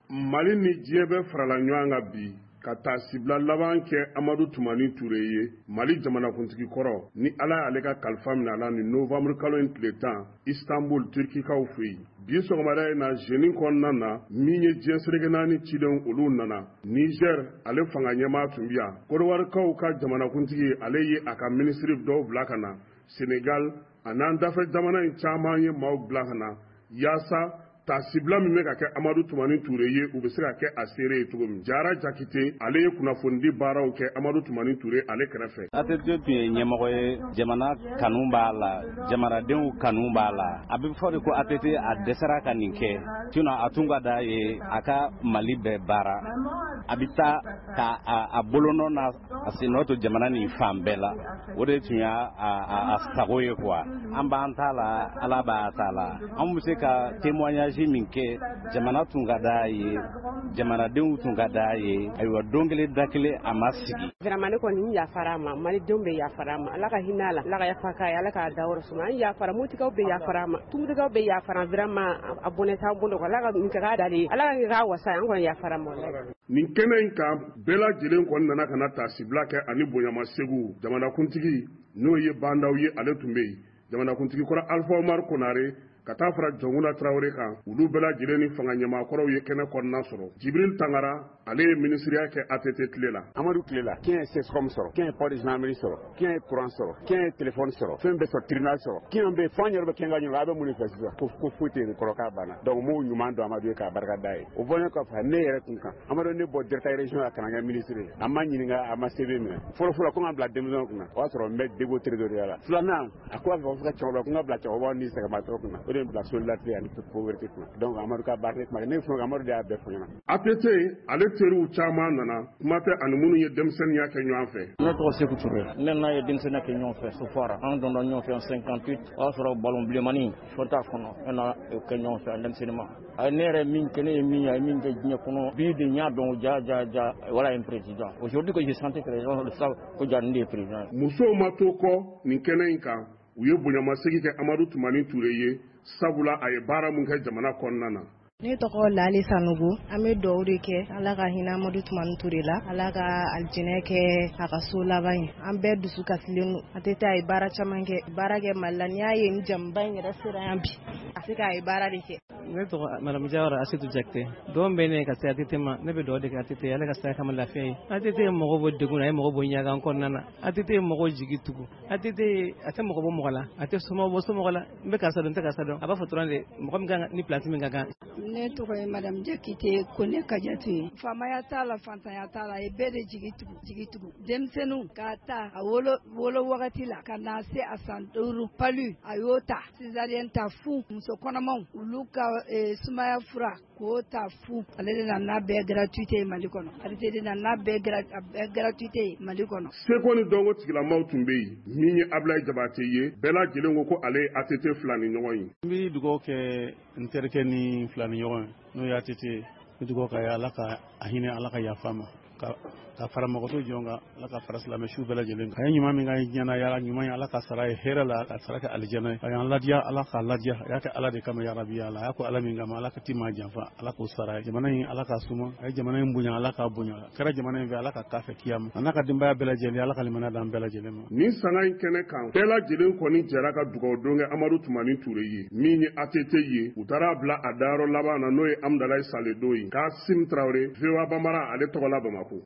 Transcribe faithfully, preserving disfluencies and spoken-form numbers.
Mali ni diɲɛ bɛ farala ɲɔgɔn kan bi ka taa sibila laban kɛ Amadu Tumani Ture ye Mali jamanakuntigi kɔrɔ ni Ala y'ale ka kalifa minɛ a la ni novembre kalo in tile tan Istanbul Turkikaw fɛ yen. Bi sɔgɔmada in na jeudi kɔnɔna na min ye diɲɛ seleke naani cidenw olu nana. Niger ale fanga ɲɛmaa tun bɛ yan. Kodiwarikaw ka jamanakuntigi ale ye a ka ministre dɔw bila ka na. Senegal a n'an dafɛ jamana in caman ye maaw bila ka na yaasa ta sibila min bɛ ka kɛ Amadu Tumani Ture ye u bɛ se ka kɛ a seere ye cogo min. Jara Jakite ale ye kunnafoni baaraw kɛ Amadu Tumani Ture ale kɛrɛfɛ. A T T tun ye ɲɛmɔgɔ ye, jamana kanu b'a la, jamanadenw kanu b'a la. A bɛ fɔ de ko A T T a dɛsɛra ka nin kɛ, sinon a tun ka d'a ye a ka Mali bɛɛ baara. A bɛ taa ka a bolonɔ na a senɔ to jamana nin fan bɛɛ la. O de tun y'a a sago ye quoi. An b'an t'a la, Ala b'a t'a la. An bɛ se ka témoignage min kɛ jamana tun ka d'a ye, jamanadenw tun ka d'a ye, ayiwa don kelen da kelen a ma sigi. Vraiment ne kɔni yafara a ma, Malidenw bɛ yafara a ma, Ala ka hinɛ a la, Ala ka yafa k'a ye, Ala k'a da yɔrɔ suma. An yafara, Motikaw bɛ yafara a ma, Tumbukaw bɛ yafara vraiment a bɔnɛ t'an bolo, Ala ka nin kɛ k'a dalen ye, Ala ka kɛ k'a wasa ye, an kɔni yafara a ma. Nin kɛnɛ in kan bɛɛ lajɛlen kɔni nana ka na ta sibila kɛ ani bonyama segu jamanakuntigi n'o ye bandaw ye ale tun bɛ yen. Jamanakuntigi kɔrɔ Alpha Omar Konare ka taa fara Jɔnkuna Tarawele kan olu bɛɛ lajɛlen ni fanga ɲɛmaakɔrɔw ye kɛnɛ kɔnɔna sɔrɔ. Jibril Tangara ale ye ministeriya kɛ A T T tile la. Amadu tile la qui est sescom sɔrɔ, qui est port de gendarmerie sɔrɔ, qui est courant sɔrɔ, qui est téléphone sɔrɔ, fɛn bɛɛ sɔrɔ tribunal sɔrɔ, qui bɛ fɔ an yɛrɛ bɛ kɛn ka ɲɔgɔn a bɛ mun de fɛ sisan ko ko foyi tɛ yen kɔrɔ k'a banna. Donc m'o ɲuman dɔn Amadu ye k'a barika da ye. O bɔlen kɔfɛ ne yɛrɛ kun kan Amadu ne bɔ directeur région la ka na kɛ ministre ye. A ma ɲininka a ma C V minɛ. Fɔlɔ fɔlɔ ko n ka bila denmisɛnw kunna o y'a sɔrɔ n bɛ dégo trésorier la. Filanan a ko a fɔ ka cɛkɔrɔba ko n ka bila cɛkɔrɔbaw ni sɛgɛnbaatɔ kunna o de ye bila solidarité ani pauvreté kunna. Donc Amadu ka baara kuma ne fɔ Amadu de y'a bɛɛ fɔ ɲɛna. A T T ale teriw caman nana kuma tɛ ani minnu ye denmisɛnninya kɛ ɲɔgɔn fɛ. Ne tɔgɔ Seku Ture, ne n'a ye denmisɛnninya kɛ ɲɔgɔn fɛ Sofara. An donna ɲɔgɔn fɛ en cinquante-huit o y'a sɔrɔ ballon bilenmani fɔ t'a kɔnɔ an n'a kɛ ɲɔgɔn fɛ denmisɛnninma. A ne yɛrɛ min kɛ ne ye min ye a ye min kɛ diɲɛ kɔnɔ bi de n y'a dɔn ja ja ja voilà un président. Aujourd'hui que je sentais que les gens le savent ko ja nin de ye président. Musow ma to kɔ nin kɛnɛ in kan u ye bonyamasegi kɛ Amadu Tumani Ture ye sabula a ye baara mun kɛ jamana kɔnɔna na. Ne tɔgɔ Lali Sanogo, an bɛ dugawu de kɛ Ala ka hinɛ Amadu Tumani Ture la, Ala ka aljinɛ kɛ a ka so laban ye. An bɛɛ dusu kasilen don. A tɛ taa a ye baara caman kɛ, baara kɛ Mali la. N'i y'a ye ni jamuba in yɛrɛ sera yan bi, a se k'a ye baara de kɛ. Ne tɔgɔ Madame Jawara Asetu Jakite. Don bɛ ne ka se A T T ma, ne bɛ dugawu de kɛ A T T Ala ka saya kama lafiya ye. A T T ye mɔgɔ bɔ degun na, a ye mɔgɔ bɔ ɲagan kɔnɔna na. A T T ye mɔgɔ jigi tugu. A T T a tɛ mɔgɔ bɔ mɔgɔ la, a tɛ somɔgɔ bɔ somɔgɔ la. N bɛ karisa dɔn, n tɛ karisa dɔn. A b'a fɔ dɔrɔn de mɔgɔ min kan ni place min ka kan. Ne tɔgɔ ye Madame Jakite Kone Kajatu. Famaya t'a la, fantanya t'a la, ye bɛɛ de jigi tugu, jigi tugu. Denmisɛnninw k'a ta a wolo wolo wagati la ka na se a san duuru palu a y'o ta. Césarienne ta fu muso kɔnɔmaw olu ka sumaya fura k'o ta fu. Ale de na n'a bɛɛ gratuité Mali kɔnɔ. Ale de na n'a bɛɛ gratuité Mali kɔnɔ. Seko ni dɔnko tigilamaw tun bɛ yen min ye Ablaye Jabate ye bɛɛ lajɛlen ko ko ale ye A T T fila ni ɲɔgɔn ye. N bɛ dugawu kɛ n terikɛ ni fila ni ɲɔgɔn ye n'o ye A T T ye. N bɛ dugawu kɛ Ala ka a hinɛ Ala ka yafa ma ka ka fara mɔgɔtɔ jɔn kan Ala ka fara silamɛ su bɛɛ lajɛlen kan. A ye ɲuman min kɛ diɲɛ na yala ɲuman ye Ala ka sara ye hɛrɛ la ka sara kɛ alijana ye. A y'an ladiya Ala k'a ladiya a y'a kɛ Ala de kama yarabi yala a y'a ko Ala min kama Ala ka ti maa janfa Ala k'o sara ye. Jamana in Ala k'a suma a ye jamana in bonya Ala k'a bonya a kɛra jamana in fɛ Ala ka k'a fɛ kiyama a n'a ka denbaya bɛɛ lajɛlen Ala ka limaniya d'an bɛɛ lajɛlen ma. Nin sanga in kɛnɛ kan bɛɛ lajɛlen kɔni jɛra ka dugawu don kɛ Amadu Tumani Ture ye min ye A T T ye u taara bila a dayɔrɔ laban na n'o ye Amdalayi Sale Doyi Kasim Traoré V O A Bambara ale tɔgɔ la Bamako.